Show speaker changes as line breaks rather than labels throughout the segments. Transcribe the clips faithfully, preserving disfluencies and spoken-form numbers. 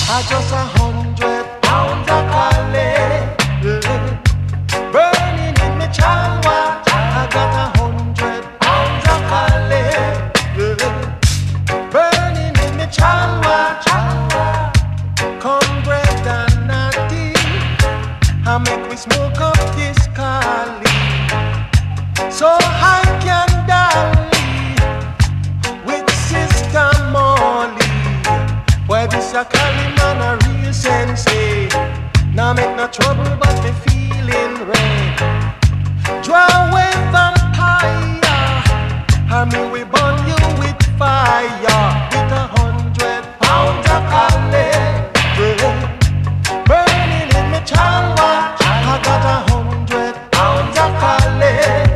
I just a hundred pounds of Cali, burning in me chalwa. I got a hundred pounds of Cali, burning in me chalwa. Corn bread and natty, I make we smoke up this Cali, so I can dally with Sister Molly. Why this a Cali man a real sensei? Now make no trouble but me feeling red. Draw away vampire, and me we burn you with fire. With a hundred pounds of Cali, burning in me chalwa. I got a hundred pounds of Cali,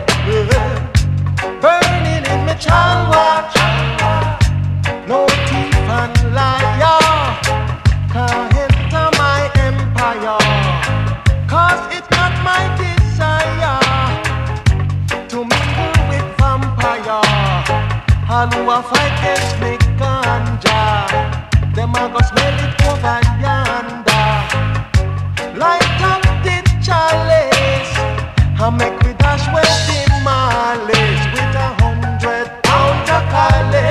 burning in me chalwa. No thief and liar can enter my empire, 'cause it's not my desire to mingle with vampire. All who a fight against me ganja, them a go smell it over yonder. Light up the chalice, I make we dash with the malice. With a hundred pounds of Cali,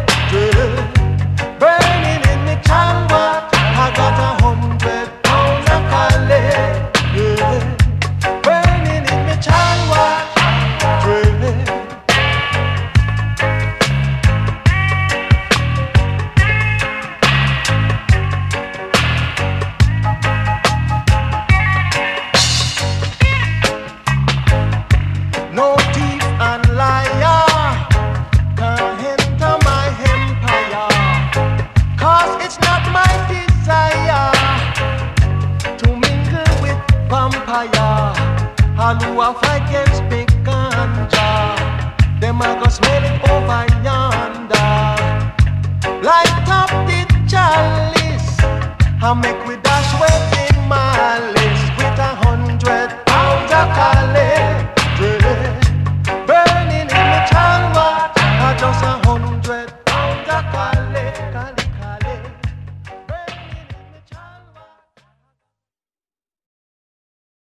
burning in the chalwa. I got a hundred pounds of Cali, burning in the chalwa. No thief and liar can enter my empire, 'cause it's not my desire to mingle with vampire. All who a fight against big ganja, them a go smell it over yonder. Light up the chalice, I make